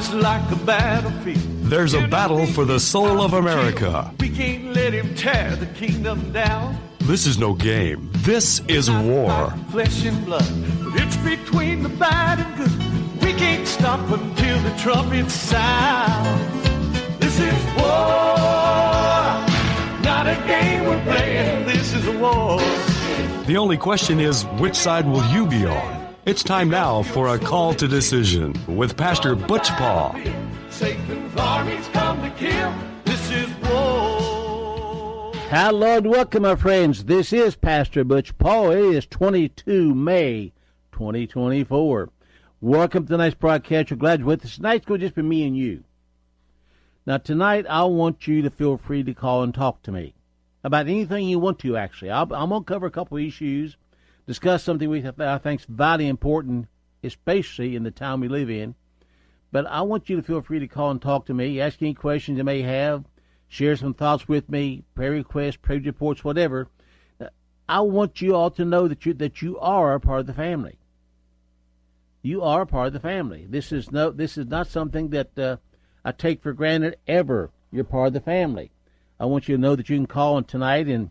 is like a battlefield. There's a battle for the soul of America. We can't let him tear the kingdom down. This is no game. This is war. Flesh and blood, but it's between the bad and good. We can't stop until the trumpets sound. This is war, not a game we're playing. This is a war. The only question is, which side will you be on? It's time now for a call to decision with Pastor Butch Paul. Satan's armies come to kill. This is war. Hello and welcome, my friends. This is Pastor Butch Paul. It is 22 May 2024. Welcome to tonight's broadcast. We're glad you're with us. Tonight's going to just be me and you. Now, tonight, I want you to feel free to call and talk to me about anything you want to, actually. I'm going to cover a couple of issues, discuss something I think is vitally important, especially in the time we live in. But I want you to feel free to call and talk to me, ask any questions you may have, share some thoughts with me, prayer requests, praise reports, whatever. I want you all to know that you are a part of the family. You are a part of the family. This is not something that I take for granted ever. You're part of the family. I want you to know that you can call in tonight and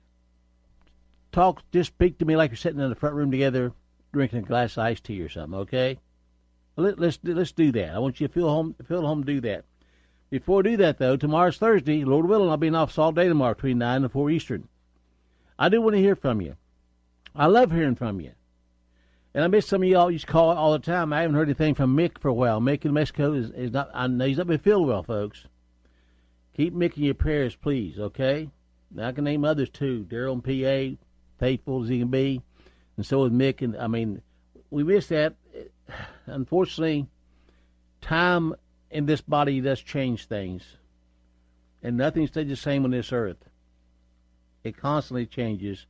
just speak to me like you're sitting in the front room together drinking a glass of iced tea or something, okay? Let's do that. I want you to feel home to do that. Before I do that, though, tomorrow's Thursday. Lord willing, I'll be in office all day tomorrow between 9 and 4 Eastern. I do want to hear from you. I love hearing from you. And I miss some of y'all used to call all the time. I haven't heard anything from Mick for a while. Mick in Mexico is not, I know he's not been feeling well, folks. Keep Mick in your prayers, please, okay? Now, I can name others, too. Daryl and P.A., faithful as he can be, and so is Mick. And, I mean, we miss that. Unfortunately, time in this body does change things. And nothing stays the same on this earth. It constantly changes.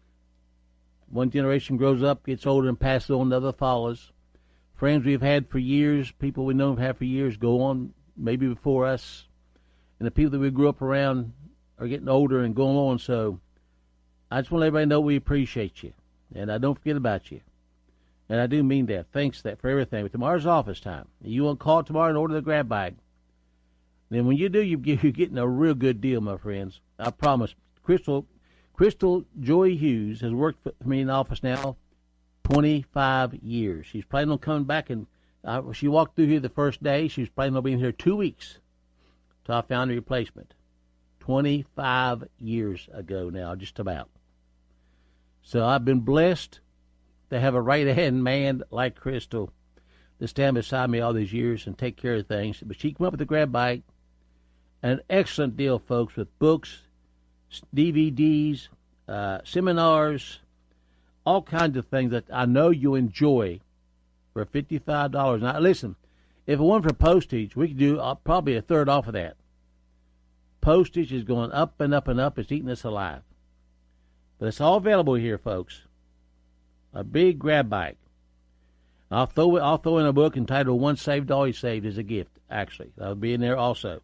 One generation grows up, gets older, and passes on, another follows. Friends we've had for years, people we know have had for years, go on maybe before us. And the people that we grew up around are getting older and going on. So I just want to let everybody know we appreciate you. And I don't forget about you. And I do mean that. Thanks for everything. But tomorrow's office time. You want to call tomorrow and order the grab bag. Then when you do, you're getting a real good deal, my friends. I promise. Crystal Joy Hughes has worked for me in the office now 25 years. She's planning on coming back, and she walked through here the first day. She was planning on being here 2 weeks till I found a replacement. 25 years ago now, just about. So I've been blessed to have a right-hand man like Crystal to stand beside me all these years and take care of things. But she came up with a grab bag. An excellent deal, folks, with books, DVDs, seminars, all kinds of things that I know you enjoy for $55. Now, listen, if it weren't for postage, we could do probably a third off of that. Postage is going up and up and up. It's eating us alive. But it's all available here, folks. A big grab bag. I'll throw in a book entitled Once Saved, Always Saved as a gift, actually. That'll be in there also.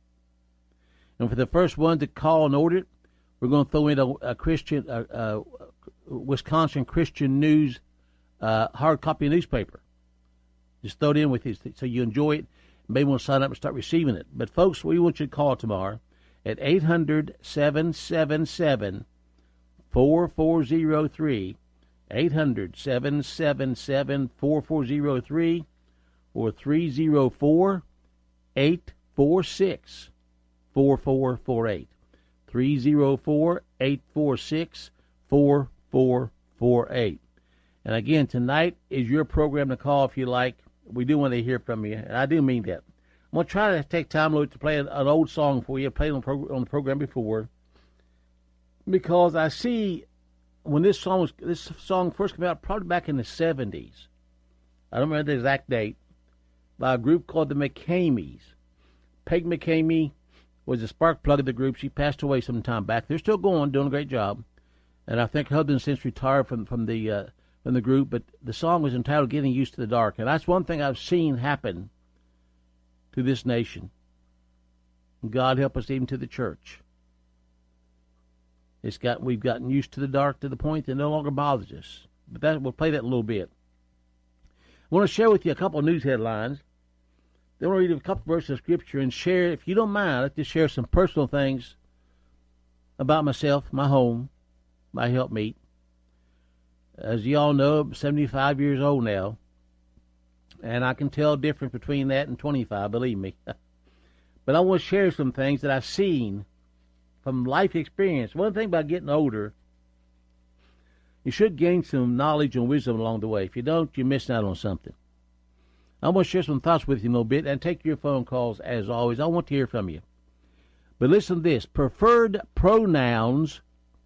And for the first one to call and order it, we're going to throw in a Christian, Wisconsin Christian News hard copy newspaper. Just throw it in with you so you enjoy it. Maybe want to sign up and start receiving it. But, folks, we want you to call tomorrow at 800-777-4403, 800-777-4403, or 304-846-4448. 304-846-4448. And again, tonight is your program to call if you like. We do want to hear from you, and I do mean that. I'm going to try to take time to play an old song for you. I played on the program before, because I see when this song first came out, probably back in the 70s. I don't remember the exact date, by a group called the McCameys. Peg McCamey was the spark plug of the group. She passed away some time back. They're still going, doing a great job, and I think her husband since retired from the group. But the song was entitled "Getting Used to the Dark," and that's one thing I've seen happen to this nation. God help us, even to the church. We've gotten used to the dark to the point that it no longer bothers us. But we'll play that in a little bit. I want to share with you a couple of news headlines Then we'll read a couple verses of Scripture and share, if you don't mind, I'd like to share some personal things about myself, my home, my helpmeet. As you all know, I'm 75 years old now, and I can tell the difference between that and 25, believe me. But I want to share some things that I've seen from life experience. One thing about getting older, you should gain some knowledge and wisdom along the way. If you don't, you're missing out on something. I want to share some thoughts with you in a little bit and take your phone calls as always. I want to hear from you. But listen to this. Preferred pronouns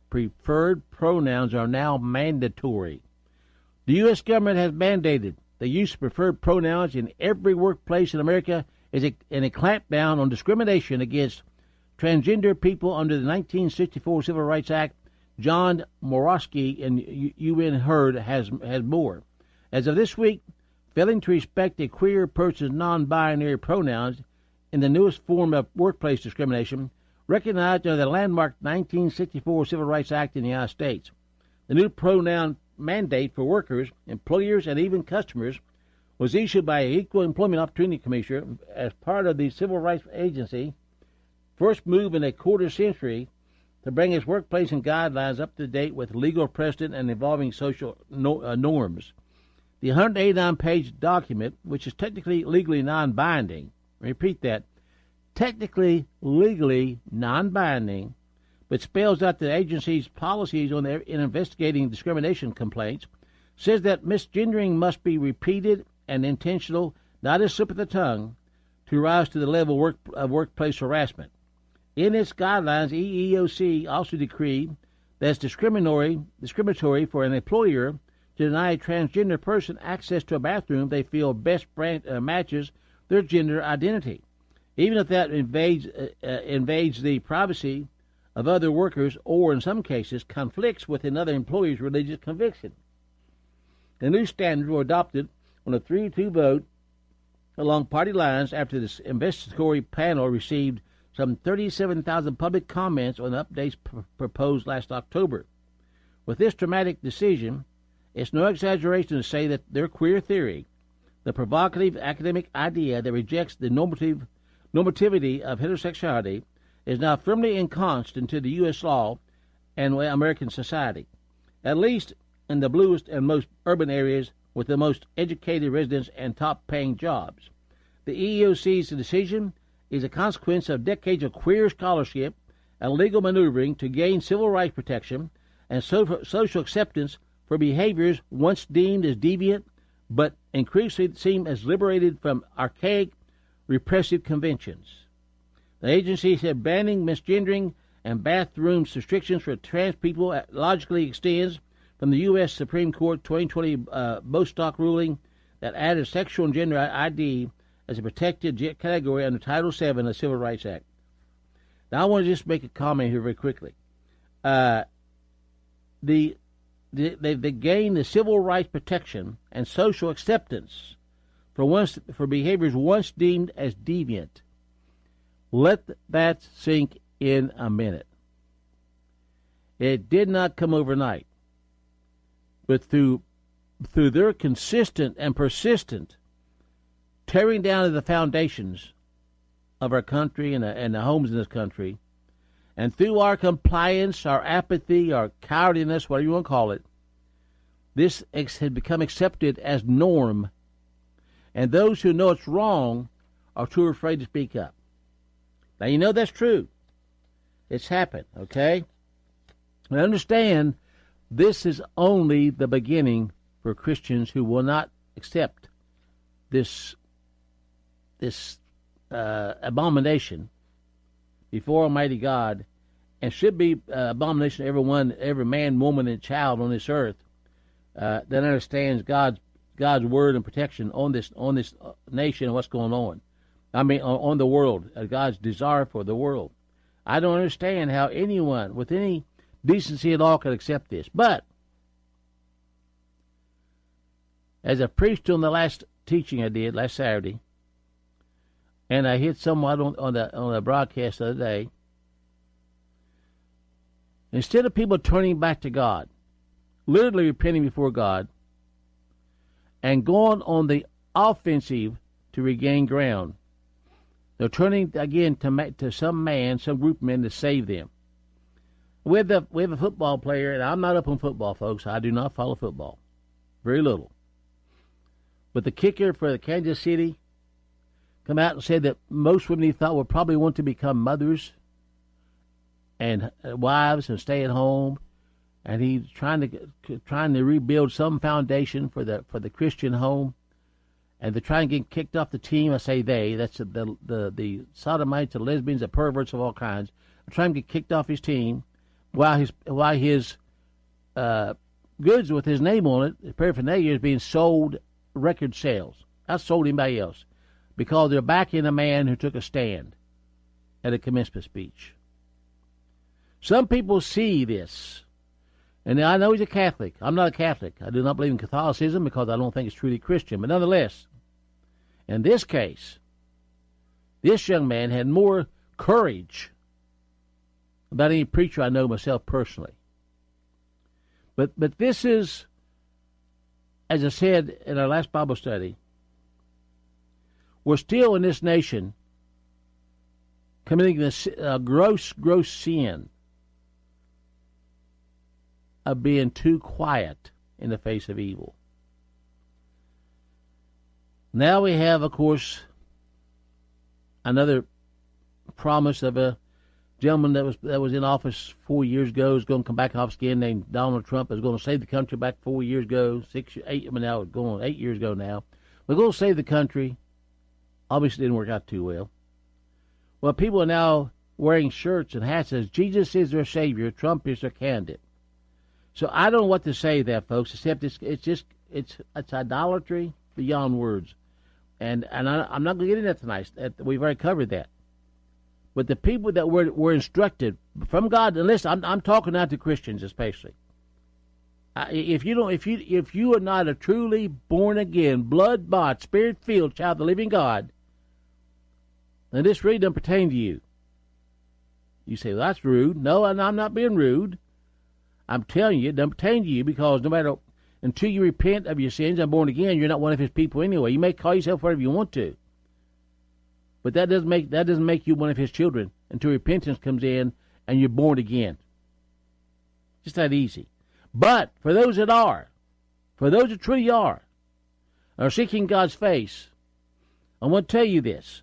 are now mandatory. The U.S. government has mandated the use of preferred pronouns in every workplace in America in a clampdown on discrimination against transgender people under the 1964 Civil Rights Act. John Morosky and UN HERD has more. As of this week, failing to respect a queer person's non-binary pronouns in the newest form of workplace discrimination, recognized under the landmark 1964 Civil Rights Act in the United States. The new pronoun mandate for workers, employers, and even customers was issued by the Equal Employment Opportunity Commissioner as part of the Civil Rights Agency, first move in a quarter century to bring its workplace and guidelines up to date with legal precedent and evolving social norms. The 189-page document, which is technically legally non-binding, repeat that, technically legally non-binding, but spells out the agency's policies in investigating discrimination complaints, says that misgendering must be repeated and intentional, not a slip of the tongue, to rise to the level of workplace harassment. In its guidelines, EEOC also decreed that it's discriminatory for an employer to deny a transgender person access to a bathroom they feel best matches their gender identity, even if that invades the privacy of other workers or, in some cases, conflicts with another employee's religious conviction. The new standards were adopted on a 3-2 vote along party lines after this investigatory panel received some 37,000 public comments on the updates proposed last October. With this dramatic decision, it's no exaggeration to say that their queer theory, the provocative academic idea that rejects the normativity of heterosexuality, is now firmly ensconced into the U.S. law and American society, at least in the bluest and most urban areas with the most educated residents and top-paying jobs. The EEOC's decision is a consequence of decades of queer scholarship and legal maneuvering to gain civil rights protection and social acceptance for behaviors once deemed as deviant but increasingly seem as liberated from archaic repressive conventions. The agency said banning misgendering and bathroom restrictions for trans people logically extends from the U.S. Supreme Court 2020 Bostock ruling that added sexual and gender ID as a protected category under Title VII of the Civil Rights Act. Now, I want to just make a comment here very quickly. They gained the civil rights protection and social acceptance for behaviors once deemed as deviant. Let that sink in a minute. It did not come overnight, but through their consistent and persistent tearing down of the foundations of our country and the homes in this country, and through our compliance, our apathy, our cowardliness, whatever you want to call it, this has become accepted as norm, and those who know it's wrong are too afraid to speak up. Now, you know that's true. It's happened, okay? I understand this is only the beginning for Christians who will not accept this abomination before Almighty God, and should be abomination to every man, woman, and child on this earth that understands God's word and protection on this nation and what's going on. I mean, on the world, God's desire for the world. I don't understand how anyone with any decency at all could accept this. But as I preached on the last teaching I did last Saturday, and I hit somewhat on the broadcast the other day, instead of people turning back to God, literally repenting before God, and going on the offensive to regain ground, They're turning again to some man, some group of men to save them. We have a football player, and I'm not up on football, folks. I do not follow football. Very little. But the kicker for the Kansas City come out and said that most women he thought would probably want to become mothers and wives and stay at home, and he's trying to rebuild some foundation for the Christian home, and they're trying to get kicked off the team. I say they. That's the sodomites, the lesbians, the perverts of all kinds. They're trying to get kicked off his team while his goods with his name on it, his paraphernalia, is being sold record sales. Not sold anybody else, because they're backing a man who took a stand at a commencement speech. Some people see this, and I know he's a Catholic. I'm not a Catholic. I do not believe in Catholicism because I don't think it's truly Christian. But nonetheless, in this case, this young man had more courage about any preacher I know myself personally. But this is, as I said in our last Bible study, we're still in this nation committing this gross sin of being too quiet in the face of evil. Now we have, of course, another promise of a gentleman that was in office 4 years ago, is going to come back in office again, named Donald Trump, is going to save the country back 4 years ago, 8 years ago now. We're going to save the country. Obviously didn't work out too well. Well, people are now wearing shirts and hats that says Jesus is their Savior, Trump is their candidate. So I don't know what to say to that, folks, except it's idolatry beyond words. And I'm not going to get into that tonight. We've already covered that. But the people that were instructed from God, and listen, I'm talking now to Christians especially. If you are not a truly born again, blood bought, spirit filled child of the living God, then this really doesn't pertain to you. You say, well, that's rude. No, I'm not being rude. I'm telling you, it doesn't pertain to you, because until you repent of your sins and born again, you're not one of his people anyway. You may call yourself whatever you want to, but that doesn't make you one of his children until repentance comes in and you're born again. Just that easy. But for those that truly are seeking God's face, I want to tell you this.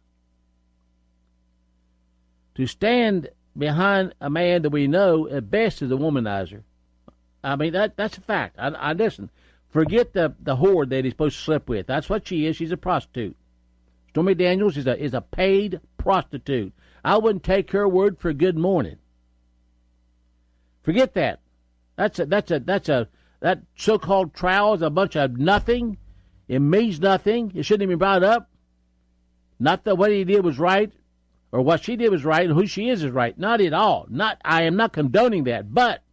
To stand behind a man that we know at best is a womanizer. I mean, that's a fact. I listen. Forget the whore that he's supposed to sleep with. That's what she is. She's a prostitute. Stormy Daniels is a paid prostitute. I wouldn't take her word for good morning. Forget that. That so-called trial is a bunch of nothing. It means nothing. It shouldn't even be brought up. Not that what he did was right, or what she did was right, and who she is right. Not at all. I am not condoning that, but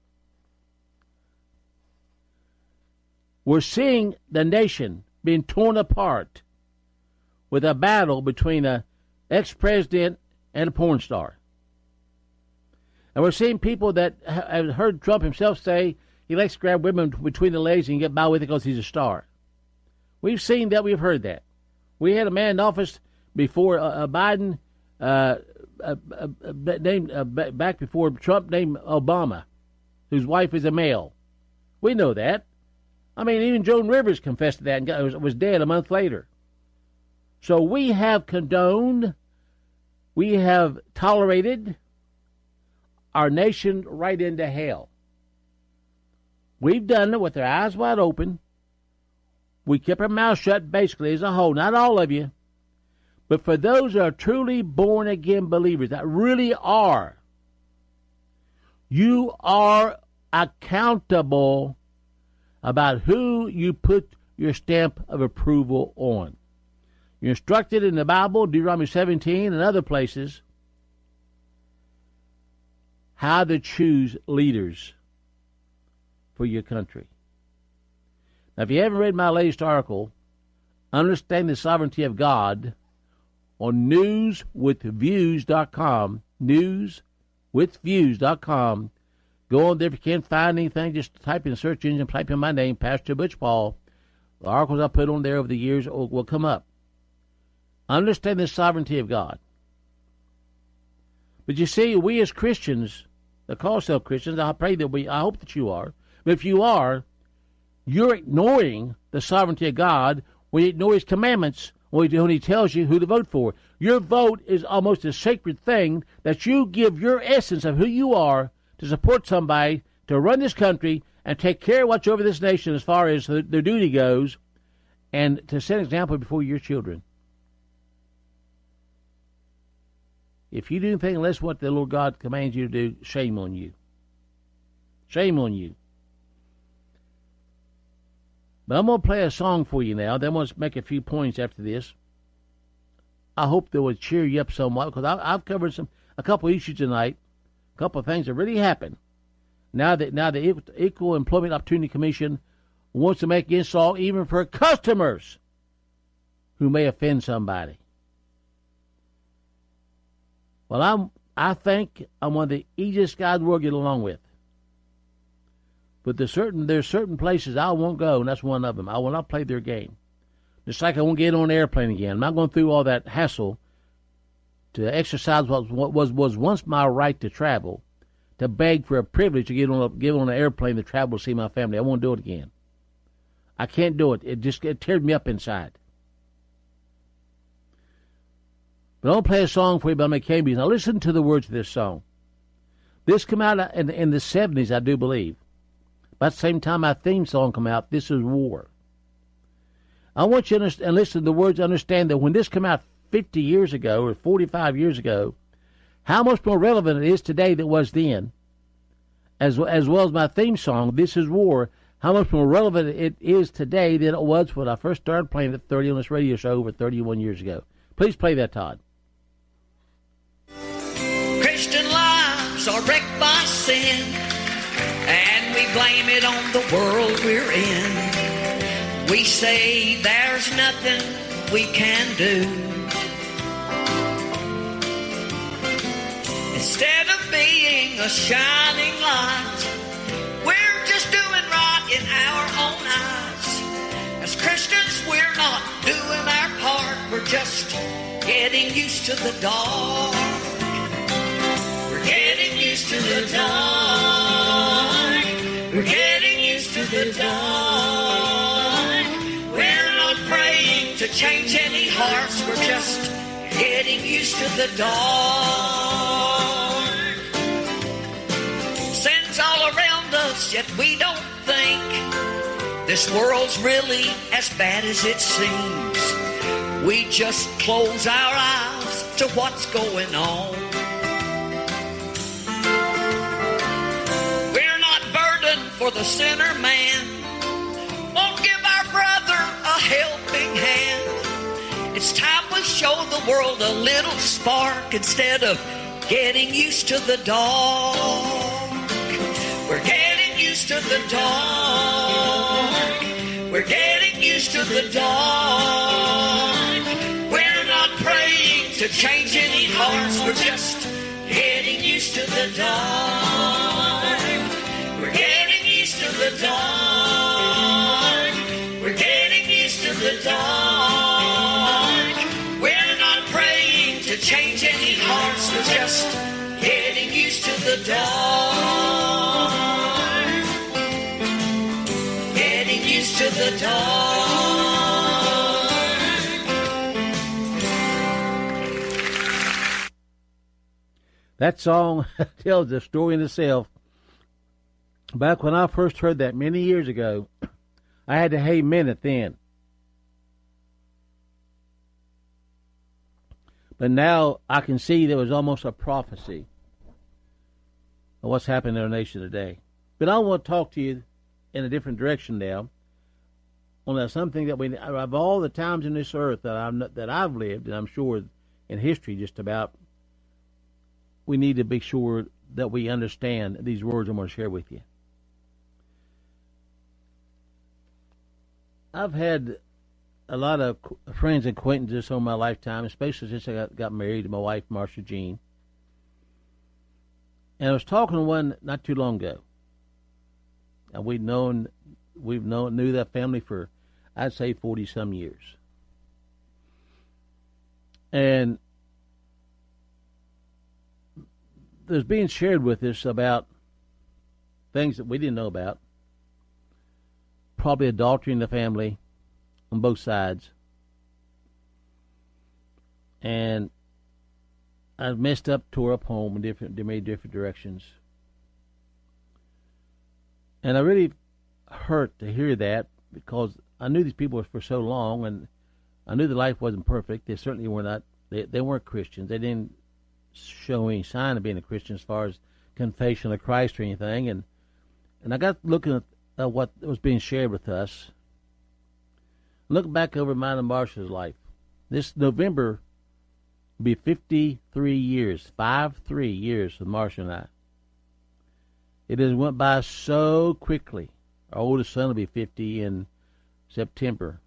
we're seeing the nation being torn apart with a battle between an ex-president and a porn star. And we're seeing people that have heard Trump himself say he likes to grab women between the legs and get by with it because he's a star. We've seen that. We've heard that. We had a man in office before Biden, back before Trump, named Obama, whose wife is a male. We know that. I mean, even Joan Rivers confessed to that and was dead a month later. So we have condoned, we have tolerated our nation right into hell. We've done it with our eyes wide open. We kept our mouths shut basically as a whole. Not all of you. But for those that are truly born-again believers, that really are, you are accountable about who you put your stamp of approval on. You're instructed in the Bible, Deuteronomy 17 and other places, how to choose leaders for your country. Now, if you haven't read my latest article, Understand the Sovereignty of God, on newswithviews.com, newswithviews.com. Go on there. If you can't find anything, just type in the search engine, type in my name, Pastor Butch Paul. The articles I put on there over the years will come up. Understand the sovereignty of God. But you see, we as Christians, that call ourselves Christians, I hope that you are, but if you are, you're ignoring the sovereignty of God when you ignore His commandments when He tells you who to vote for. Your vote is almost a sacred thing that you give your essence of who you are to support somebody to run this country and take care of what's over this nation as far as their duty goes, and to set an example before your children. If you do anything less what the Lord God commands you to do, shame on you. Shame on you. But I'm going to play a song for you now. Then I'm going to make a few points after this. I hope that will cheer you up somewhat, because I've covered a couple issues tonight, a couple of things that really happened. Now the Equal Employment Opportunity Commission wants to make install even for customers who may offend somebody. Well, I think I'm one of the easiest guys in the world to get along with. But there's certain places I won't go, and that's one of them. I will not play their game. Just like I won't get on an airplane again. I'm not going through all that hassle to exercise what was once my right to travel, to beg for a privilege to get on an airplane to travel to see my family. I won't do it again. I can't do it. It tears me up inside. But I'll play a song for you by McCamey. Now listen to the words of this song. This came out in the 70s, I do believe. About the same time my theme song came out, This Is War. I want you to listen to the words, understand that when this came out 50 years ago or 45 years ago, how much more relevant it is today than it was then. As well as my theme song, This Is War, how much more relevant it is today than it was when I first started playing at 30 on this radio show over 31 years ago. Please play that, Todd. Christian lives are wrecked by sin, and we blame it on the world we're in. We say there's nothing we can do. Instead of being a shining light, we're just doing right in our own eyes. As Christians, we're not doing our part. We're just getting used to the dark. We're getting used to the dark. We're getting used to the dark. We're not praying to change any hearts. We're just getting used to the dark. Sin's all around us, yet we don't think this world's really as bad as it seems. We just close our eyes to what's going on. We're not burdened for the sinner man. Won't give our brother a helping hand. It's time we show the world a little spark instead of getting used to the dark. We're getting used to the dark. We're getting used to the dark. We're not praying to change any hearts. We're just getting used to the dark. We're getting used to the dark. We're getting used to the dark. We're not praying to change any hearts. We're just getting used to the dark. Getting used to the dark. That song tells the story in itself. Back when I first heard that many years ago, I had to amen it then. But now I can see there was almost a prophecy of what's happening in our nation today. But I want to talk to you in a different direction now. On something that we, of all the times in this earth that I've lived, and I'm sure in history just about, we need to be sure that we understand these words I'm going to share with you. I've had a lot of friends and acquaintances over my lifetime, especially since I got married to my wife, Marcia Jean. And I was talking to one not too long ago. And knew that family for, I'd say, 40-some years. And was being shared with us about things that we didn't know about. Probably adultery in the family on both sides. And I messed up, tore up home in many different directions. And I really hurt to hear that, because I knew these people for so long, and I knew the life wasn't perfect. They certainly were not. They weren't Christians. They didn't show any sign of being a Christian as far as confession of Christ or anything. And I got looking at what was being shared with us. Looking back over mine and Marsha's life, this November will be 53 years, 53 years with Marsha and I. It has went by so quickly. Our oldest son will be 50 in September.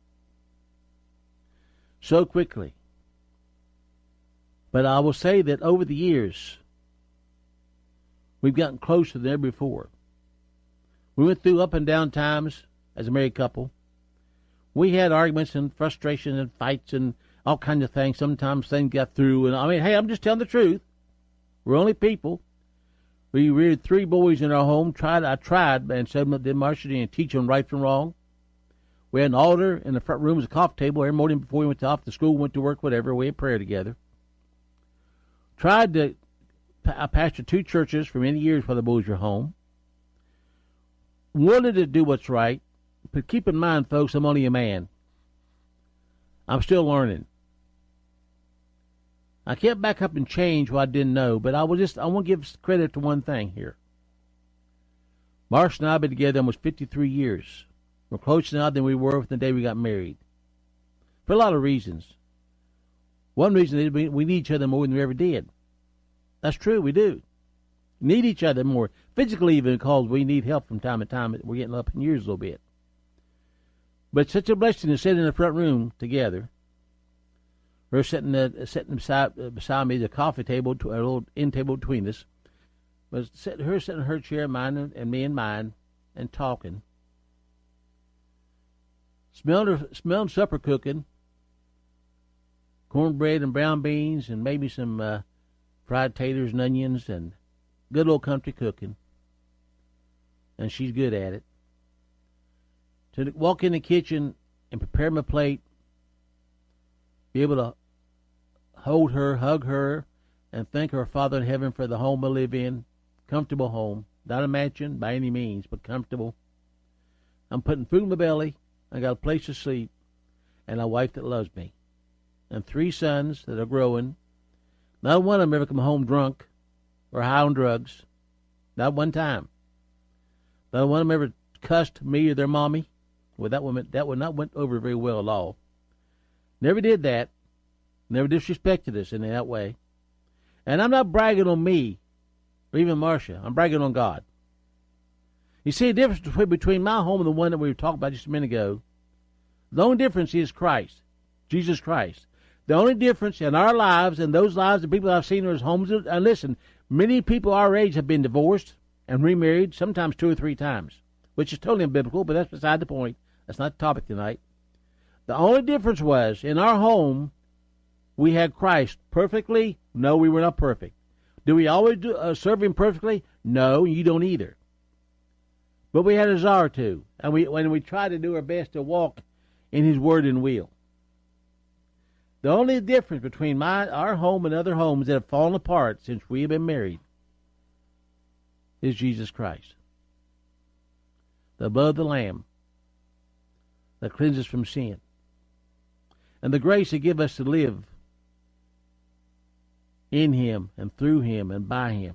So quickly. But I will say that over the years, we've gotten closer than ever before. We went through up and down times as a married couple. We had arguments and frustrations and fights and all kinds of things. Sometimes things got through. And I mean, hey, I'm just telling the truth. We're only people. We reared 3 boys in our home. I tried, and said, did Marsha didn't teach them right from wrong. We had an altar in the front room as a coffee table every morning before we went off to school, went to work, whatever. We had prayer together. I pastored 2 churches for many years while the boys were home. Wanted to do what's right, but keep in mind, folks, I'm only a man. I'm still learning. I can't back up and change what I didn't know, but I want to give credit to one thing here. Marsha and I have been together almost 53 years. We're closer now than we were from the day we got married. For a lot of reasons. One reason is we need each other more than we ever did. That's true, we do. Need each other more, physically even, because we need help from time to time. We're getting up in years a little bit. But it's such a blessing to sit in the front room together. Her sitting beside me, the coffee table, a little end table between us. But her sitting in her chair, mine and me in mine, and talking. Smelling supper cooking. Cornbread and brown beans and maybe some fried taters and onions and good old country cooking. And she's good at it. To walk in the kitchen and prepare my plate, be able to hold her, hug her, and thank her Father in heaven for the home I live in. Comfortable home. Not a mansion by any means, but comfortable. I'm putting food in my belly. I got a place to sleep. And a wife that loves me. And 3 sons that are growing. Not one of them ever come home drunk or high on drugs. Not one time. Not one of them ever cussed me or their mommy. Well, that one not went over very well at all. Never did that. Never disrespected us in that way. And I'm not bragging on me or even Marsha. I'm bragging on God. You see the difference between my home and the one that we were talking about just a minute ago? The only difference is Christ. Jesus Christ. The only difference in our lives and those lives of people I've seen in those homes, and listen, many people our age have been divorced and remarried, sometimes 2 or 3 times, which is totally unbiblical, but that's beside the point. That's not the topic tonight. The only difference was, in our home, we had Christ perfectly. No, we were not perfect. Do we always serve Him perfectly? No, you don't either. But we had a desire to, and when we tried to do our best to walk in His Word and will. The only difference between our home and other homes that have fallen apart since we have been married is Jesus Christ. The blood of the Lamb that cleanses from sin. And the grace He gives us to live in Him and through Him and by Him.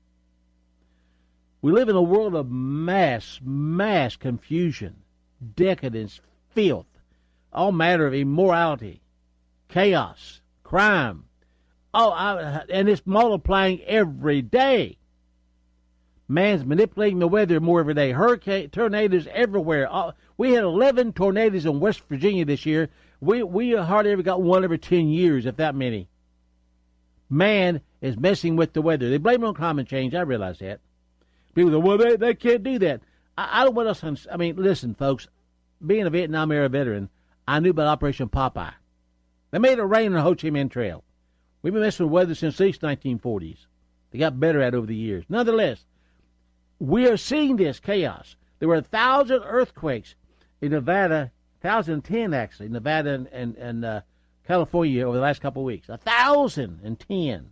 We live in a world of mass confusion, decadence, filth, all matter of immorality, chaos, crime. And it's multiplying every day. Man's manipulating the weather more every day. Hurricane, tornadoes everywhere. We had 11 tornadoes in West Virginia this year. We hardly ever got one every 10 years, if that many. Man is messing with the weather. They blame it on climate change. I realize that. People go, well, they can't do that. I don't want us. I mean, listen, folks. Being a Vietnam era veteran, I knew about Operation Popeye. They made it rain on the Ho Chi Minh Trail. We've been messing with weather since at least 1940s. They got better at it over the years. Nonetheless, we are seeing this chaos. There were 1,000 earthquakes in Nevada, 1,010 actually, Nevada and California over the last couple of weeks. 1,010.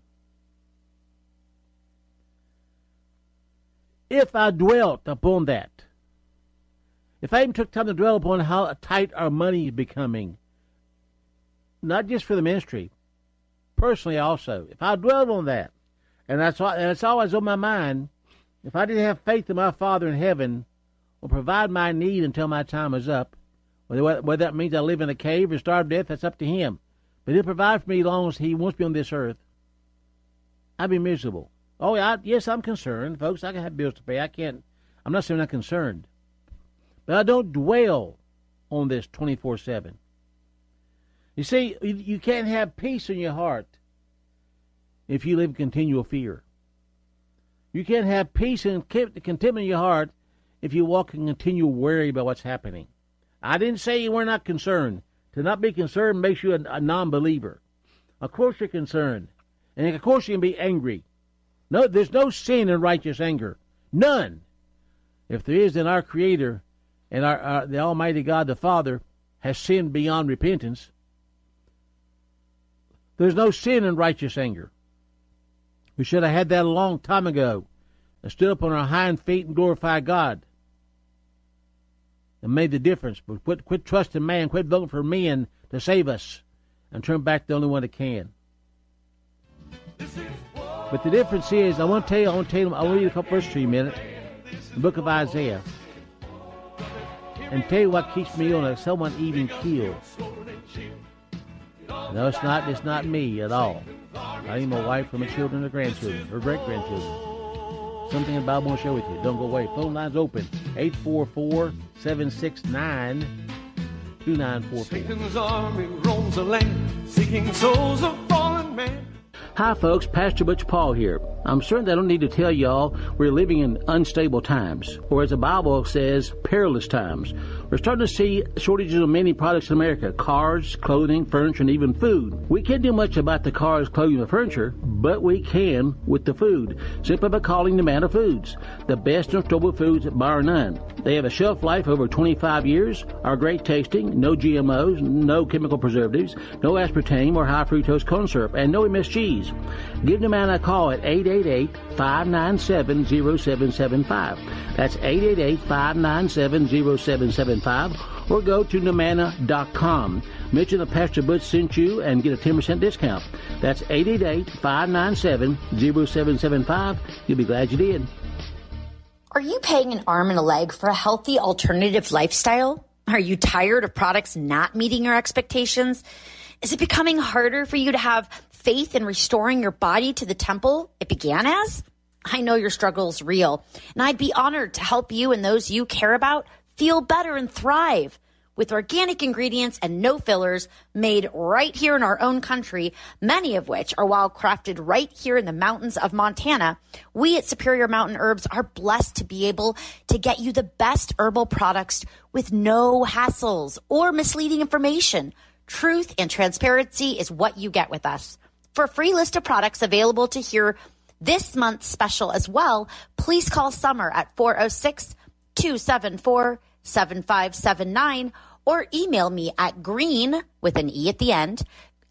If I dwelt upon that, if I even took time to dwell upon how tight our money is becoming, not just for the ministry, personally also, if I dwelled on that, and it's always on my mind, if I didn't have faith in my Father in heaven will provide my need until my time is up, whether that means I live in a cave or starve to death, that's up to him. But he'll provide for me as long as he wants me on this earth. I'd be miserable. Oh, yes, I'm concerned, folks. I can have bills to pay. I'm not saying I'm not concerned. But I don't dwell on this 24/7. You see, you can't have peace in your heart if you live in continual fear. You can't have peace and contentment in your heart if you walk in continual worry about what's happening. I didn't say you were not concerned. To not be concerned makes you a non-believer. Of course you're concerned. And of course you can be angry. No, there's no sin in righteous anger. None. If there is, then our Creator and the Almighty God, the Father, has sinned beyond repentance. There's no sin in righteous anger. We should have had that a long time ago and stood up on our hind feet and glorified God and made the difference. But quit trusting man, quit voting for men to save us and turn back to the only one that can. But the difference is, I want to read a couple verses to you a minute. The book of Isaiah. And tell you what keeps me on a somewhat even keel. No, it's not me at all. Not even my wife or my children or grandchildren or great-grandchildren. Something in the Bible I want to share with you. Don't go away. Phone line's open. 844-769-2944. Satan's army roams the land, seeking souls of fallen man. Hi, folks. Pastor Butch Paul here. I'm certain I don't need to tell y'all we're living in unstable times, or as the Bible says, perilous times. We're starting to see shortages of many products in America: cars, clothing, furniture, and even food. We can't do much about the cars, clothing, and furniture, but we can with the food, simply by calling Nevada Foods, the best in storable foods bar none. They have a shelf life over 25 years, are great tasting, no GMOs, no chemical preservatives, no aspartame or high fructose corn syrup, and no MSGs. Give Nevada a call at 888-597-0775. That's 888-597-0775, or go to Nevada.com. Mention that Pastor Butch sent you and get a 10% discount. That's 888-597-0775. You'll be glad you did. Are you paying an arm and a leg for a healthy alternative lifestyle? Are you tired of products not meeting your expectations? Is it becoming harder for you to have faith in restoring your body to the temple it began as? I know your struggle is real, and I'd be honored to help you and those you care about feel better and thrive. With organic ingredients and no fillers made right here in our own country, many of which are wild crafted right here in the mountains of Montana, we at Superior Mountain Herbs are blessed to be able to get you the best herbal products with no hassles or misleading information. Truth and transparency is what you get with us. For a free list of products available to hear this month's special as well, please call Summer at 406-274-7579 or email me at green, with an E at the end,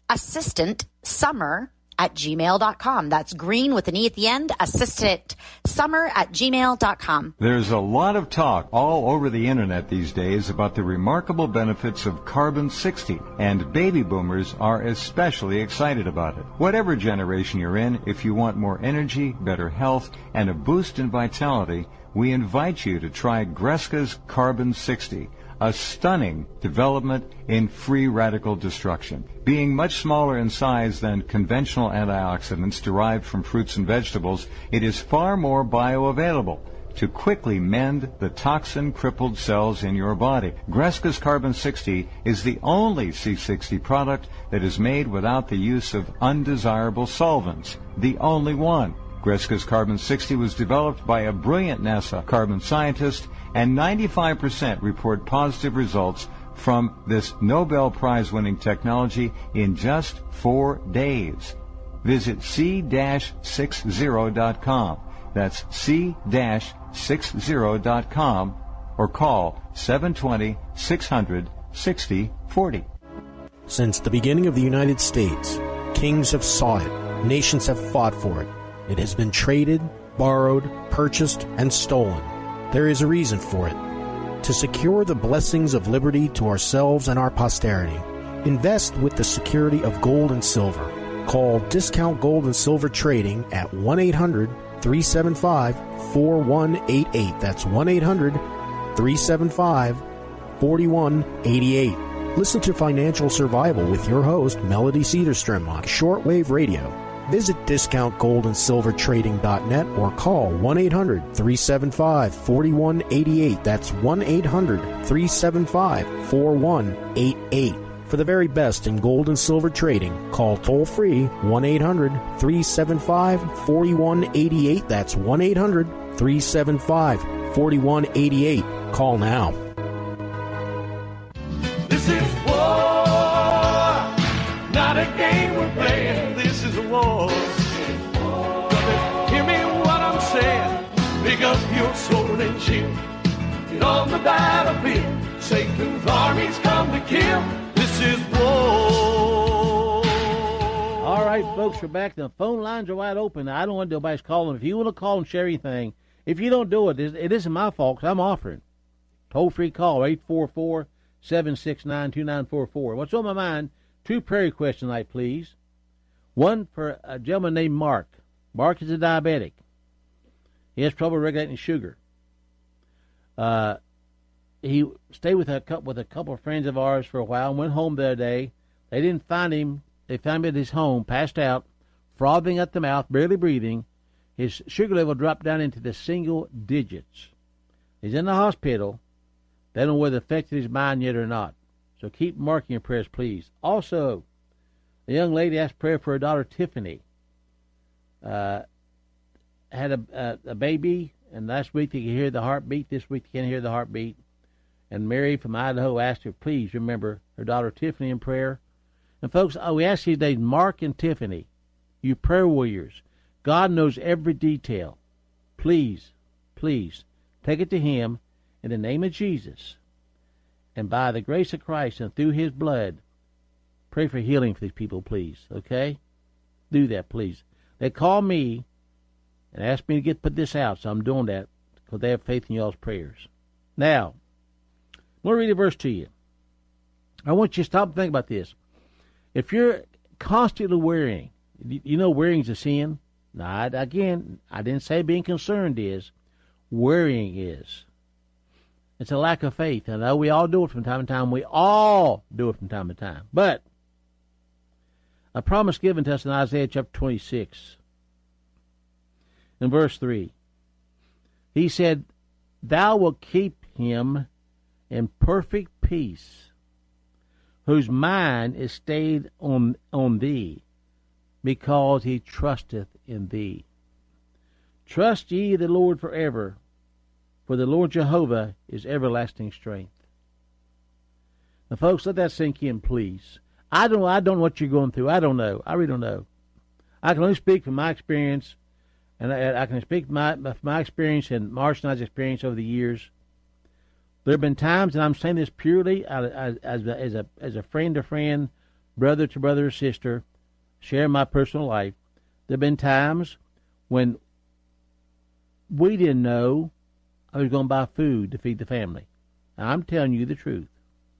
assistantsummer@gmail.com. That's green with an E at the end, assistantsummer@gmail.com. There's a lot of talk all over the internet these days about the remarkable benefits of Carbon-60, and baby boomers are especially excited about it. Whatever generation you're in, if you want more energy, better health, and a boost in vitality, we invite you to try Greska's Carbon-60, a stunning development in free radical destruction. Being much smaller in size than conventional antioxidants derived from fruits and vegetables, it is far more bioavailable to quickly mend the toxin-crippled cells in your body. Greska's Carbon-60 is the only C60 product that is made without the use of undesirable solvents. The only one. Greska's Carbon-60 was developed by a brilliant NASA carbon scientist, and 95% report positive results from this Nobel Prize-winning technology in just 4 days. Visit c-60.com. That's c-60.com, or call 720-600-6040. Since the beginning of the United States, kings have sought it, nations have fought for it. It has been traded, borrowed, purchased, and stolen. There is a reason for it. To secure the blessings of liberty to ourselves and our posterity, invest with the security of gold and silver. Call Discount Gold and Silver Trading at 1-800-375-4188. That's 1-800-375-4188. Listen to Financial Survival with your host, Melody Cedarstrom, on Shortwave Radio. Visit discountgoldandsilvertrading.net or call 1-800-375-4188. That's 1-800-375-4188. For the very best in gold and silver trading, call toll-free 1-800-375-4188. That's 1-800-375-4188. Call now. This is war, not a game we're playing. This is a war. Brothers, hear me what I'm saying. Pick up your sword and shield. Get on the battlefield. Satan's armies come to kill. This is war. All right, folks, we're back. The phone lines are wide open. I don't want nobody's calling. If you want to call and share anything, if you don't do it, it isn't my fault, 'cause I'm offering. Toll-free call, 844-769-2944. What's on my mind? 2 prayer requests tonight, please. One for a gentleman named Mark. Mark is a diabetic. He has trouble regulating sugar. He stayed with a couple of friends of ours for a while and went home the other day. They didn't find him. They found him at his home, passed out, frothing at the mouth, barely breathing. His sugar level dropped down into the single digits. He's in the hospital. They don't know whether it affected his mind yet or not. So keep Mark in your prayers, please. Also, a young lady asked prayer for her daughter, Tiffany. Had a baby, and last week they could hear the heartbeat. This week they can't hear the heartbeat. And Mary from Idaho asked her, please remember her daughter Tiffany in prayer. And folks, we ask these days, Mark and Tiffany, you prayer warriors, God knows every detail. Please, please, take it to Him in the name of Jesus. And by the grace of Christ and through His blood, pray for healing for these people, please, okay? Do that, please. They call me and ask me to put this out, so I'm doing that because they have faith in y'all's prayers. Now, I'm going to read a verse to you. I want you to stop and think about this. If you're constantly worrying, you know worrying's a sin? Now, again, I didn't say being concerned is. Worrying is. It's a lack of faith. I know we all do it from time to time. We all do it from time to time. But a promise given to us in Isaiah chapter 26, in verse 3, He said, Thou wilt keep him in perfect peace, whose mind is stayed on thee, because he trusteth in thee. Trust ye the Lord forever, for the Lord Jehovah is everlasting strength. Now, folks, let that sink in, please. I don't know what you're going through. I don't know. I really don't know. I can only speak from my experience, and I can speak from my experience and Marcia and I's experience over the years. There have been times, and I'm saying this purely as a friend to friend, brother to brother or sister, sharing my personal life. There have been times when we didn't know I was going to buy food to feed the family. Now, I'm telling you the truth.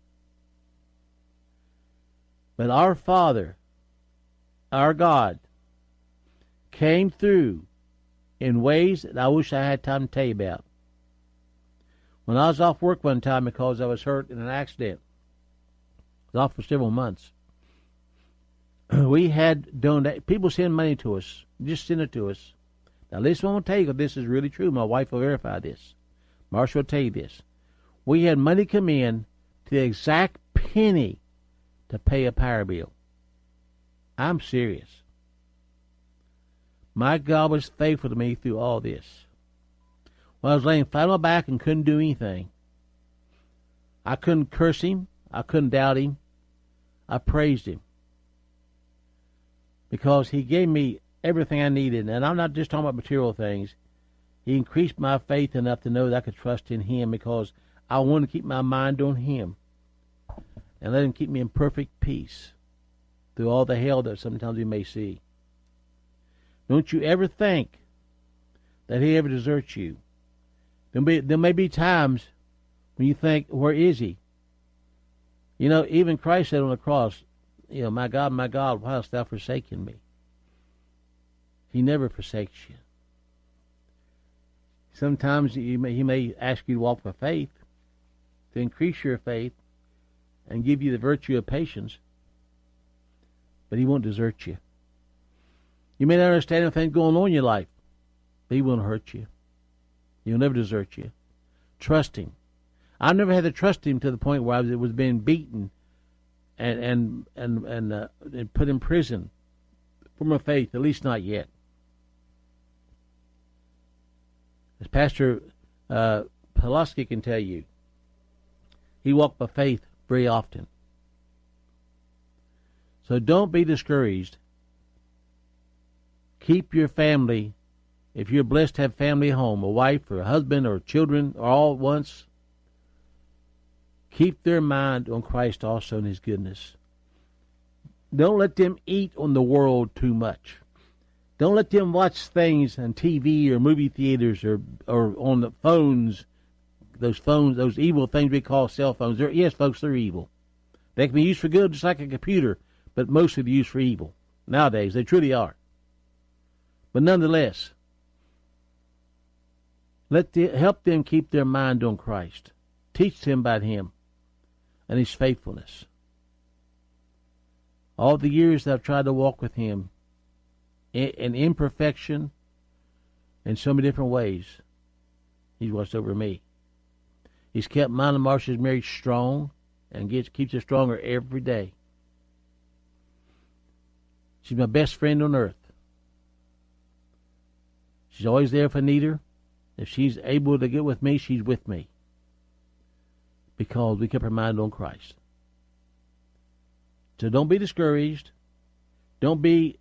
But our Father, our God, came through in ways that I wish I had time to tell you about. When I was off work one time because I was hurt in an accident, I was off for several months. We had people send money to us, just send it to us. Now listen, I'm going to tell you, because this is really true. My wife will verify this. Marcia will tell you this. We had money come in to the exact penny to pay a power bill. I'm serious. My God was faithful to me through all this. When I was laying flat on my back and couldn't do anything, I couldn't curse Him. I couldn't doubt Him. I praised Him. because he gave me everything I needed. And I'm not just talking about material things. He increased my faith enough to know that I could trust in him because I want to keep my mind on him and let him keep me in perfect peace through all the hell that sometimes we may see. Don't you ever think that he ever deserts you. There may be times when you think, where is he? You know, even Christ said on the cross, you know, my God, why hast thou forsaken me? He never forsakes you. Sometimes he may ask you to walk by faith, to increase your faith, and give you the virtue of patience, but he won't desert you. You may not understand everything going on in your life, but he won't hurt you. He'll never desert you. Trust him. I never had to trust him to the point where I was being beaten and put in prison for my faith, at least not yet. As Pastor Pulaski can tell you, he walked by faith very often. So don't be discouraged. Keep your family. If you're blessed to have family at home, a wife or a husband or children, or all at once, keep their mind on Christ also and his goodness. Don't let them eat on the world too much. Don't let them watch things on TV or movie theaters or on the phones, those evil things we call cell phones. Yes, folks, they're evil. They can be used for good just like a computer, but mostly they're used for evil. Nowadays, they truly are. But nonetheless, help them keep their mind on Christ. Teach them about him and his faithfulness. All the years that I've tried to walk with him in imperfection in so many different ways, he's watched over me. He's kept mine and Marcia's marriage strong and keeps it stronger every day. She's my best friend on earth. She's always there if I need her. If she's able to get with me, she's with me. Because we kept our mind on Christ. So don't be discouraged. Don't think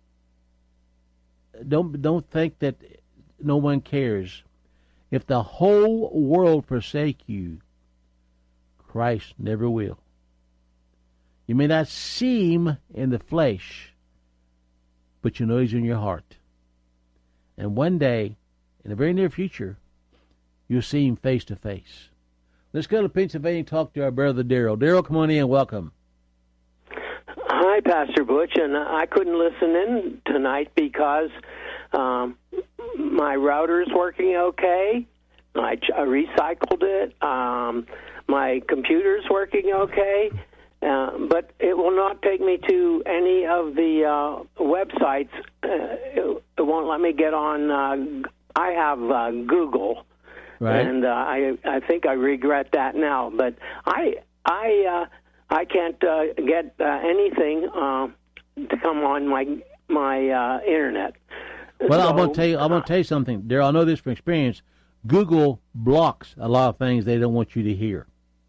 that no one cares. If the whole world forsake you, Christ never will. You may not see him in the flesh, but you know he's in your heart. And one day, in the very near future, you'll see him face to face. Let's go to Pennsylvania and talk to our brother Daryl. Daryl, come on in. Welcome. Hi, Pastor Butch, and I couldn't listen in tonight because my router's working okay. I recycled it. My computer's working okay. But it will not take me to any of the websites. It won't let me get on. I have Google, right. And I think I regret that now. But I can't get anything to come on my internet. Well, so, I'm going to tell you something, Daryl. I know this from experience. Google blocks a lot of things they don't want you to hear.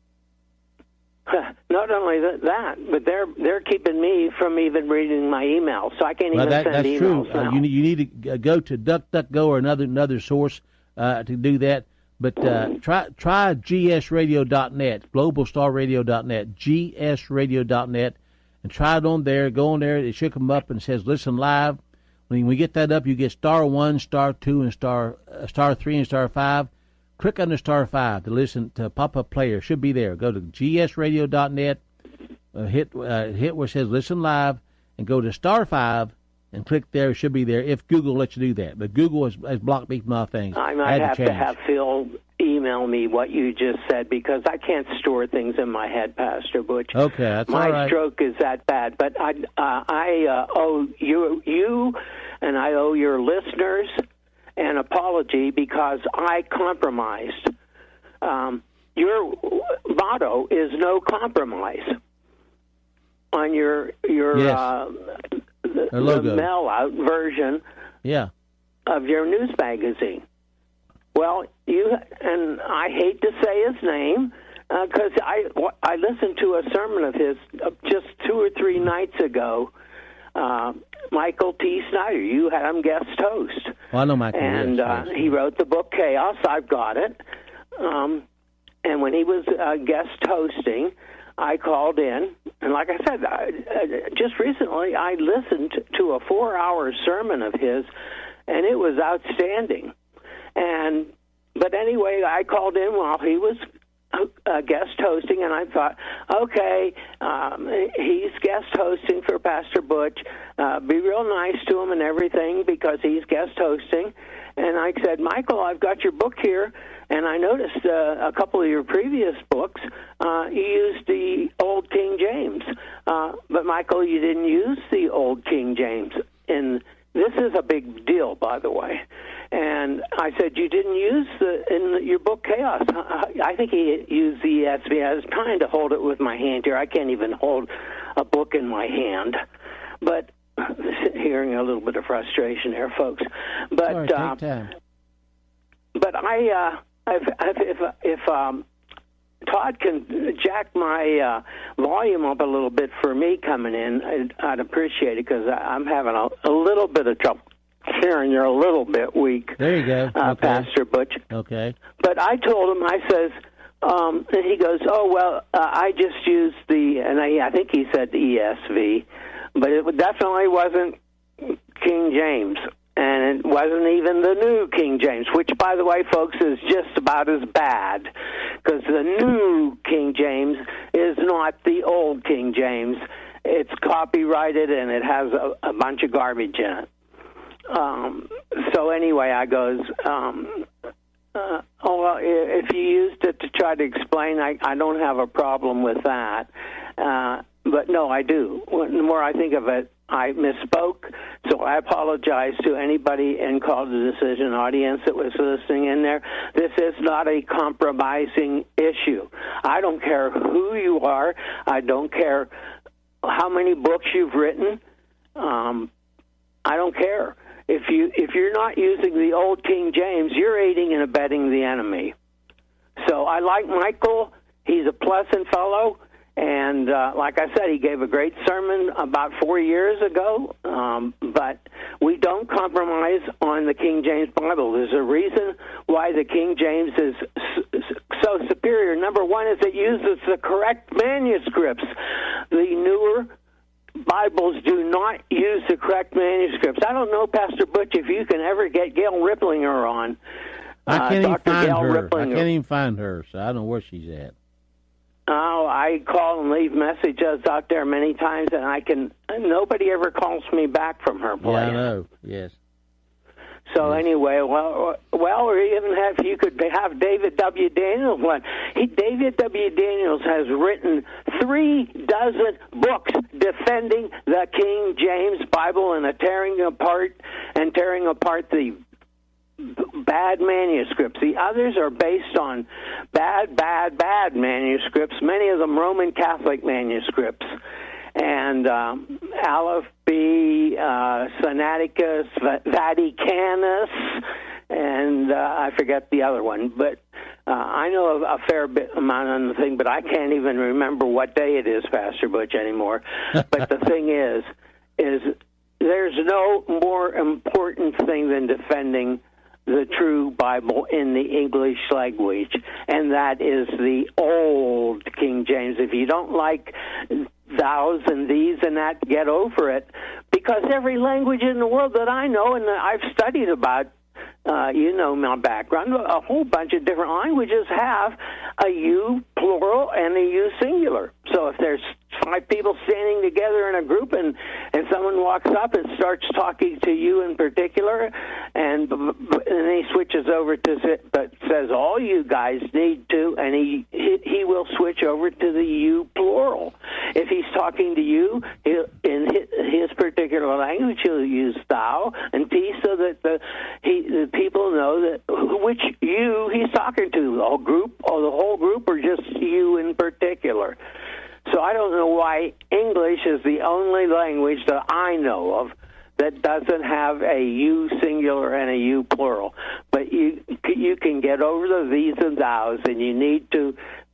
Not only that, but they're keeping me from even reading my email, so I can't even send that's emails true. now. You need to go to DuckDuckGo or another source to do that. But try gsradio.net, globalstarradio.net, gsradio.net, and try it on there. Go on there. It should come up and says listen live. When we get that up, you get *1, *2, and *3 and *5. Click on the *5 to listen to pop-up player. Should be there. Go to gsradio.net, hit where it says listen live, and go to *5 and click there. It should be there if Google lets you do that. But Google has blocked me from all things. I might have to have Phil email me what you just said because I can't store things in my head, Pastor Butch. Okay, that's my all right. stroke is that bad. But I owe you and I owe your listeners an apology because I compromised. Your motto is no compromise on your yes. the mail-out version of your news magazine. Well, and I hate to say his name because I listened to a sermon of his just 2 or 3 nights ago Michael T. Snyder. You had him guest host. Well, I know Michael. And he wrote the book Chaos. I've got it. And when he was guest hosting, I called in. And like I said, just recently I listened to a 4-hour sermon of his, and it was outstanding. But anyway, I called in while he was guest hosting, and I thought, okay, he's guest hosting for Pastor Butch. Be real nice to him and everything because he's guest hosting. And I said, Michael, I've got your book here, and I noticed a couple of your previous books, you used the Old King James. But, Michael, you didn't use the Old King James. And this is a big deal, by the way. And I said, you didn't use in your book Chaos. I think he used the ESV. I was trying to hold it with my hand here. I can't even hold a book in my hand. But hearing a little bit of frustration here, folks. But Sorry, take time. But if Todd can jack my volume up a little bit for me coming in, I'd appreciate it because I'm having a little bit of trouble hearing. You're a little bit weak. There you go. Okay. Pastor Butch. Okay. But I told him, I says, and he goes, oh, well, I just used and I think he said the ESV, but it definitely wasn't King James. And it wasn't even the new King James, which, by the way, folks, is just about as bad, because the new King James is not the old King James. It's copyrighted, and it has a bunch of garbage in it. So anyway, I goes, well, if you used it to try to explain, I don't have a problem with that. But no, I do. The more I think of it, I misspoke, so I apologize to anybody in Call to Decision audience that was listening in there. This is not a compromising issue. I don't care who you are. I don't care how many books you've written. I don't care. If you're not using the Old King James, you're aiding and abetting the enemy. So I like Michael. He's a pleasant fellow. And like I said, he gave a great sermon about 4 years ago, but we don't compromise on the King James Bible. There's a reason why the King James is so superior. Number one is it uses the correct manuscripts. The newer Bibles do not use the correct manuscripts. I don't know, Pastor Butch, if you can ever get Gail Ripplinger on. I can't even Dr. find Gail her. Ripplinger. I can't even find her, so I don't know where she's at. Oh, I call and leave messages out there many times, and nobody ever calls me back from her place. Yeah, I know. Yes. So anyway, well, or even if you could have David W. Daniels one. David W. Daniels has written 36 books defending the King James Bible and tearing apart the bad manuscripts. The others are based on bad manuscripts, many of them Roman Catholic manuscripts. And Aleph B, Sinaiticus, Vaticanus, and I forget the other one. But I know a fair bit amount on the thing, but I can't even remember what day it is, Pastor Butch, anymore. But the thing is there's no more important thing than defending the true Bible in the English language, and that is the Old King James. If you don't like thous and these and that, get over it, because every language in the world that I know and that I've studied about, you know my background, a whole bunch of different languages have a you plural and a you singular. So if there's 5 people standing together in a group and someone walks up and starts talking to you in particular, and he switches over to but says all you guys need to, and he will switch over to the you plural. If he's talking to you in his particular language, he'll use thou and thee, so that the people know that which you he's talking to, the whole group or the whole group or just you in particular. So I don't know why English is the only language that I know of that doesn't have a you singular and a you plural. But you can get over the these and thous, and you need to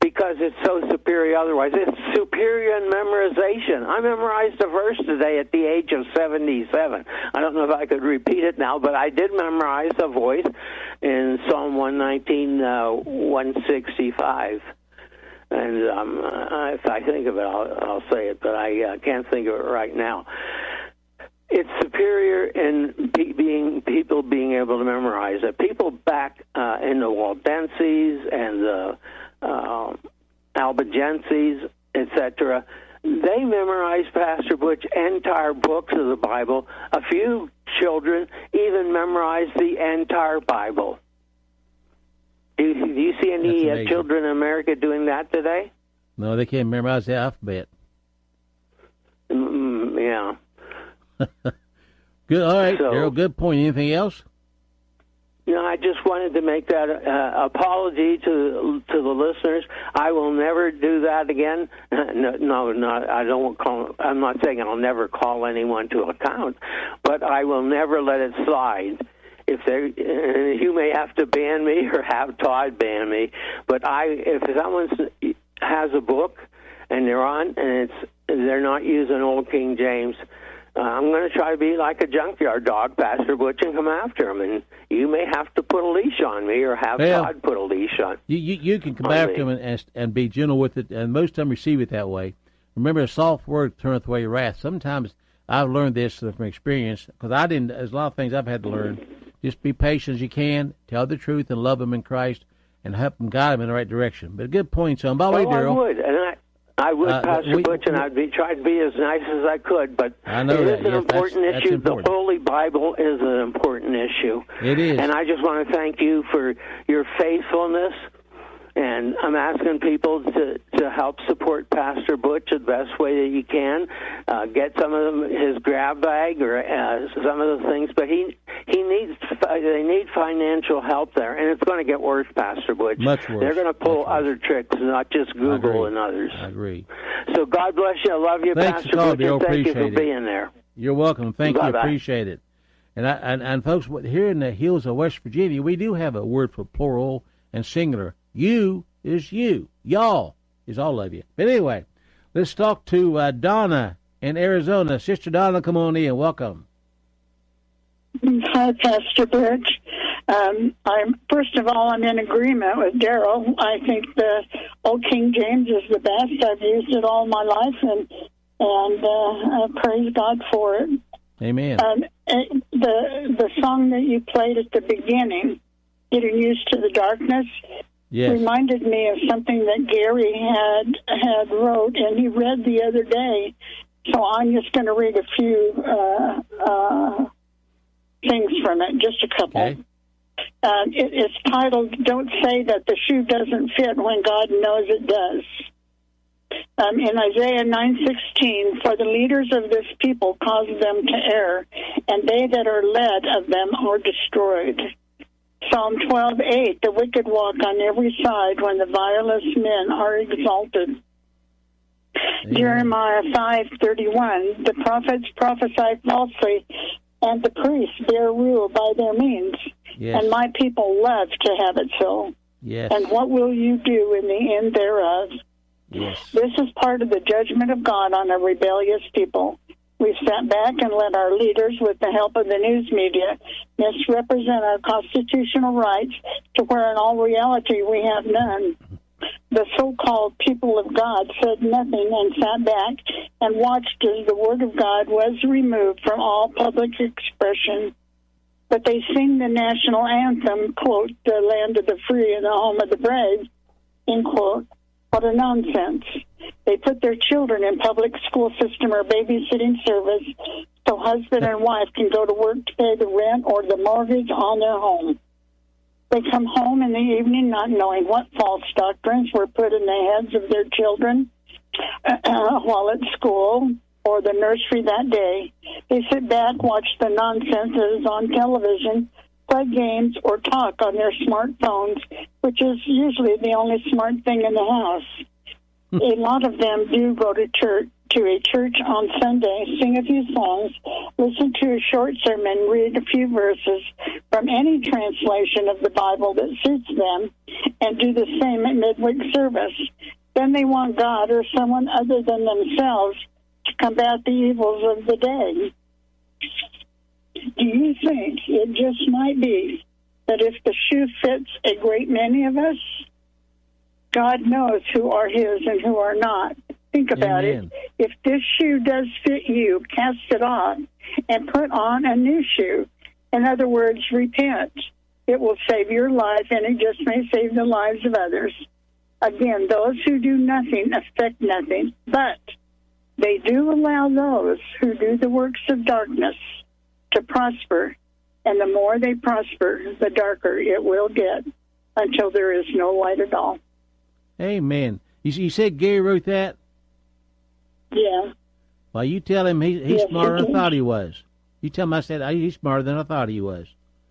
because it's so superior otherwise. It's superior in memorization. I memorized a verse today at the age of 77. I don't know if I could repeat it now, but I did memorize a voice in Psalm 119, 165. And if I think of it, I'll say it, but I can't think of it right now. It's superior in people being able to memorize it. People back in the Waldenses and the Albigenses, etc., they memorized, Pastor Butch, entire books of the Bible. A few children even memorized the entire Bible. Do you see any children in America doing that today? No, they can't memorize the alphabet. Yeah. Good. All right, Daryl, good point. Anything else? I just wanted to make that apology to the listeners. I will never do that again. No, I don't call. I'm not saying I'll never call anyone to account, but I will never let it slide. You may have to ban me or have Todd ban me, but if someone has a book and they're on and they're not using Old King James, I'm going to try to be like a junkyard dog, Pastor Butch, and come after him. And you may have to put a leash on me or have Todd put a leash on. You can come after him and be gentle with it, and most of them receive it that way. Remember, a soft word turneth away wrath. Sometimes I've learned this from experience, because there's a lot of things I've had to learn. Just be patient as you can, tell the truth, and love them in Christ, and help them guide them in the right direction. But good point, son. By the way, Daryl, I would, and I would, Pastor Butch, and I'd try to be as nice as I could. But it is an important issue. Important. The Holy Bible is an important issue. It is, and I just want to thank you for your faithfulness. And I'm asking people to help support Pastor Butch the best way that you can. Get some of his grab bag or some of the things, but they need financial help there, and it's going to get worse, Pastor Butch. Much worse. They're going to pull other tricks, not just Google and others. I agree. So God bless you. I love you, Thanks Pastor Butch, and thank you for it. being there. You're welcome. Thank Bye-bye. you. Appreciate it. And folks, here in the hills of West Virginia, we do have a word for plural and singular. You is you. Y'all is all of you. But anyway, let's talk to Donna in Arizona. Sister Donna, come on in. Welcome. Hi, Pastor Butch. First of all, I'm in agreement with Daryl. I think the Old King James is the best. I've used it all my life, and I praise God for it. Amen. The song that you played at the beginning, Getting Used to the Darkness, reminded me of something that Gary had wrote, and he read the other day. So I'm just going to read a few things from it, just a couple. Okay. It's titled, Don't Say That the Shoe Doesn't Fit When God Knows It Does. In Isaiah 9:16, for the leaders of this people cause them to err, and they that are led of them are destroyed. Psalm 12:8, the wicked walk on every side when the vilest men are exalted. Amen. Jeremiah 5:31, the prophets prophesy falsely, and the priests bear rule by their means. Yes. And my people love to have it so. Yes. And what will you do in the end thereof? Yes. This is part of the judgment of God on a rebellious people. We've sat back and let our leaders, with the help of the news media, misrepresent our constitutional rights to where in all reality we have none. The so-called people of God said nothing and sat back and watched as the Word of God was removed from all public expression. But they sing the national anthem, quote, the land of the free and the home of the brave, end quote. What a nonsense. They put their children in public school system or babysitting service so husband and wife can go to work to pay the rent or the mortgage on their home. They come home in the evening not knowing what false doctrines were put in the heads of their children while at school or the nursery that day. They sit back, watch the nonsense that is on television, play games, or talk on their smartphones, which is usually the only smart thing in the house. A lot of them do go to a church on Sunday, sing a few songs, listen to a short sermon, read a few verses from any translation of the Bible that suits them, and do the same at midweek service. Then they want God or someone other than themselves to combat the evils of the day. Do you think it just might be that if the shoe fits a great many of us, God knows who are his and who are not? Think about Amen. it. If this shoe does fit you, cast it off and put on a new shoe. In other words, repent. It will save your life, and it just may save the lives of others. Again, those who do nothing affect nothing, but they do allow those who do the works of darkness to prosper, and the more they prosper, the darker it will get until there is no light at all. Amen. You said Gary wrote that? Yeah. Well, you tell him he's Yes, smarter than he I thought he was. You tell him I said he's smarter than I thought he was.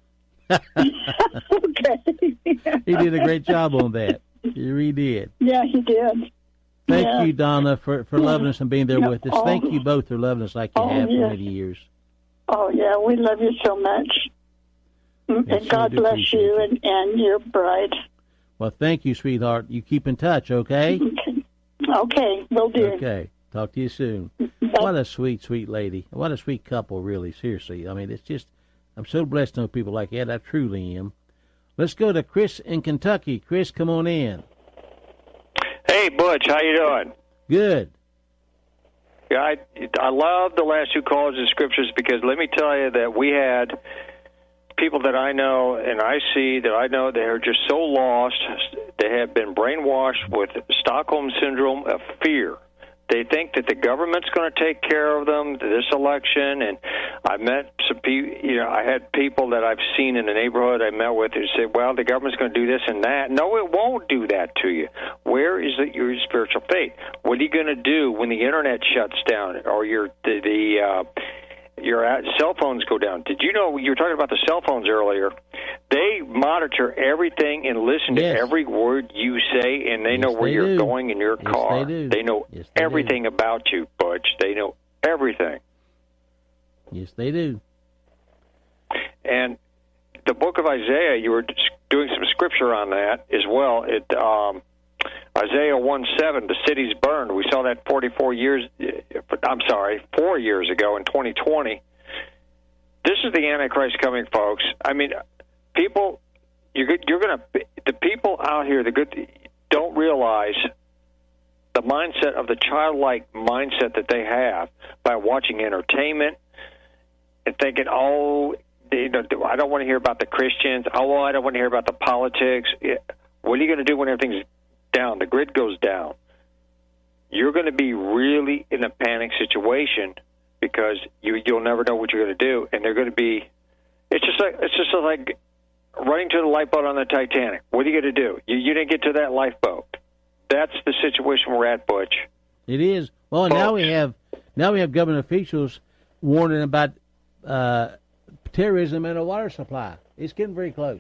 Okay. He did a great job on that. He really did. Yeah, he did. Thank you, Donna, for loving us and being there Yeah. with us. Thank you both for loving us like you have for yeah. many years. Oh, yeah, we love you so much. Yes, And we God do bless appreciate you you. and your bride. Well, thank you, sweetheart. You keep in touch, okay? Okay, will do. Okay. Talk to you soon. What a sweet, sweet lady. What a sweet couple, really. Seriously. I mean, it's just, I'm so blessed to know people like that. I truly am. Let's go to Chris in Kentucky. Chris, come on in. Hey, Butch, how you doing? Good. Yeah, I love the last two calls of scriptures because let me tell you that we had people that I know and I see that I know that are just so lost. They have been brainwashed with Stockholm Syndrome of fear. They think that the government's going to take care of them this election, and I met some people, I had people that I've seen in the neighborhood I met with who said, well, the government's going to do this and that. No, it won't do that to you. Where is your spiritual faith? What are you going to do when the internet shuts down or your cell phones go down? Did you know, you were talking about the cell phones earlier, they monitor everything and listen to every word you say, and they know where you're going in your car. They know everything about you, Butch. They know everything. Yes, they do. And the book of Isaiah, you were doing some scripture on that as well. Isaiah 1:7, the city's burned. We saw that 4 years ago in 2020. This is the Antichrist coming, folks. I mean, people, the people out here, don't realize the mindset of the childlike mindset that they have by watching entertainment and thinking, I don't want to hear about the Christians. I don't want to hear about the politics. What are you going to do when everything's down? The grid goes down. You're going to be really in a panic situation because you'll never know what you're going to do, and they're going to be. It's just like running to the lifeboat on the Titanic. What are you going to do? You didn't get to that lifeboat. That's the situation we're at, Butch. It is. Well, folks, now we have government officials warning about terrorism and a water supply. It's getting very close.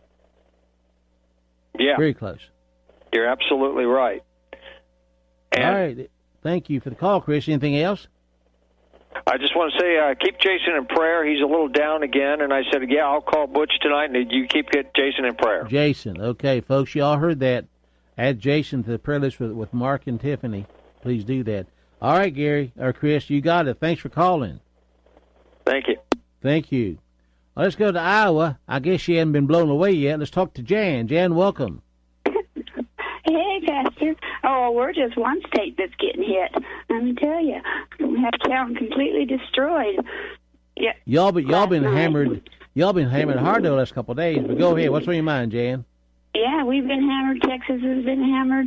Yeah, very close. You're absolutely right. And all right. Thank you for the call, Chris. Anything else? I just want to say, keep Jason in prayer. He's a little down again, and I said, yeah, I'll call Butch tonight, and you keep Jason in prayer. Jason. Okay, folks, you all heard that. Add Jason to the prayer list with Mark and Tiffany. Please do that. All right, Gary, or Chris, you got it. Thanks for calling. Thank you. Thank you. Well, let's go to Iowa. I guess she hasn't been blown away yet. Let's talk to Jan. Jan, welcome. Hey, Pastor. Oh, we're just one state that's getting hit. Let me tell you, we have town completely destroyed. Yeah. Y'all been hammered. Y'all been hammered hard the last couple of days. But go ahead. What's on your mind, Jan? Yeah, we've been hammered. Texas has been hammered.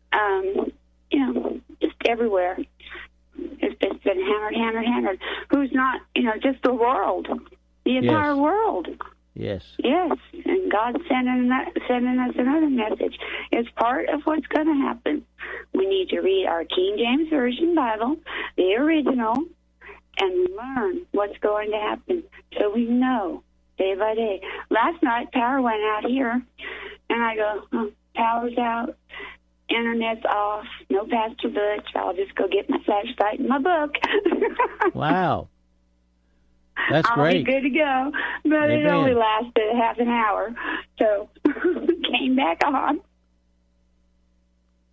Just everywhere. It's been hammered. Who's not? Just the world, the entire world. Yes. Yes, and God's sending us another message. It's part of what's going to happen. We need to read our King James Version Bible, the original, and learn what's going to happen so we know day by day. Last night, power went out here, and I go, power's out, internet's off, no Pastor Butch. I'll just go get my flashlight and my book. Wow. That's great. I'll be good to go. But It only lasted half an hour. So came back on.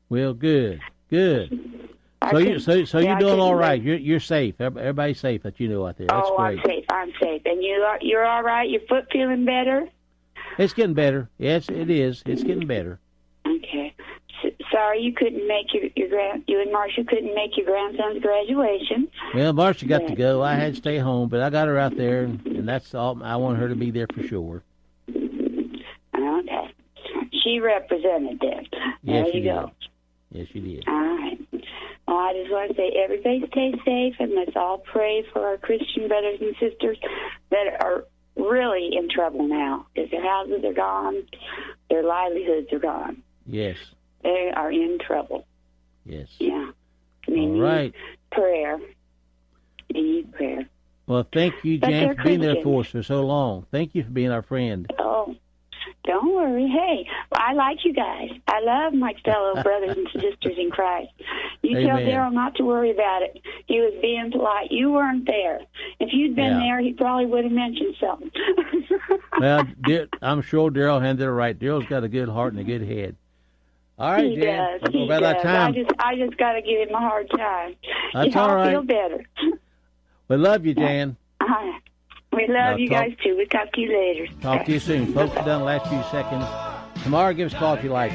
Well, good. So you're doing all right. You're safe. Everybody's safe that you know out there. That's great. I'm safe. And you're all right? Your foot feeling better? It's getting better. Yes, it is. It's getting better. Okay. Sorry you couldn't make you and Marcia couldn't make your grandson's graduation. Well, Marcia got to go. I had to stay home, but I got her out there, and that's all. I want her to be there for sure. Okay. She represented them. Yes, there you go. Yes, she did. All right. Well, I just want to say everybody stay safe, and let's all pray for our Christian brothers and sisters that are really in trouble now because their houses are gone, their livelihoods are gone. Yes. They are in trouble. Yes. Yeah. They all right. Prayer. They need prayer. Well, thank you, Jan, for being there for us for so long. Thank you for being our friend. Oh, don't worry. Hey, I like you guys. I love my fellow brothers and sisters in Christ. You tell Daryl not to worry about it. He was being polite. You weren't there. If you'd been there, he probably would have mentioned something. Well, I'm sure Daryl handled it right. Daryl's got a good heart and a good head. All right, he Jan. does. He does. I just got to give him a hard time. That's all right. Feel better. We love you, Jan. We love you guys, too. We'll talk to you later. Talk to you soon. Folks, we've done the last few seconds. Tomorrow, give us a call if you like.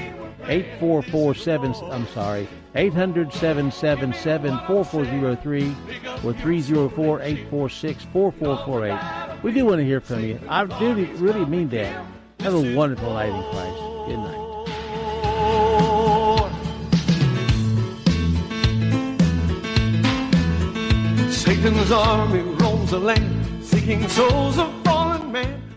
800-777-4403 or 304-846-4448. We do want to hear from you. I do really mean that. Have a wonderful night in Christ. Good night. Satan's army roams the land, seeking souls of fallen men.